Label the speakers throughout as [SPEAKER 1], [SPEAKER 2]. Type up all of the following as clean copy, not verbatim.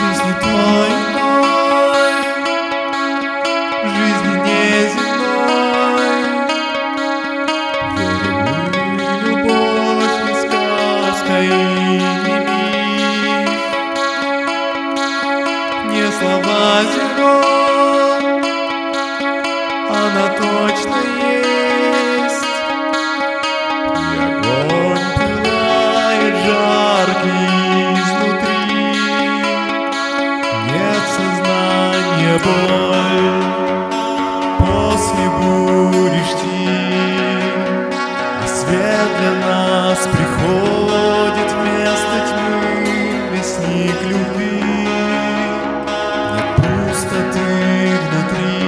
[SPEAKER 1] Жизни той иной, жизни неземной. Верим мы, любовь не сказка и не миф, не слова зерно, она точно есть. И огонь пылает жаркий изнутри, нет сознания боль, после бури штиль, а свет для нас приходит вместо тьмы, вестник любви. Нет пустоты внутри,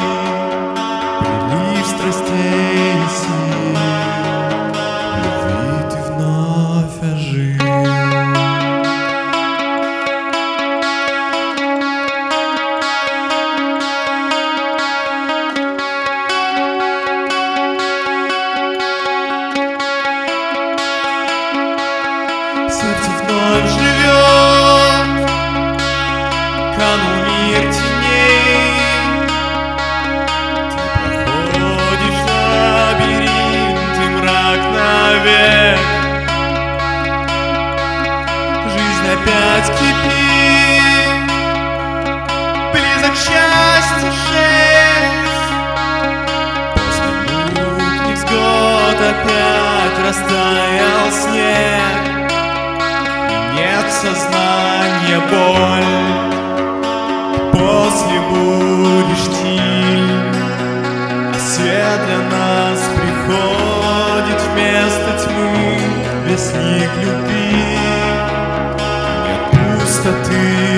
[SPEAKER 1] прилив страстей и сил, любви ты вновь ожил. Сердце вновь живет, канул мир теней. Ты проходишь лабиринт и мрак навек. Жизнь опять кипит, близок счастье шесть. После мук невзгод опять растаял снег. Нет сознания боль, после бури штиль, а свет для нас приходит вместо тьмы, вестник любви. Нет пустоты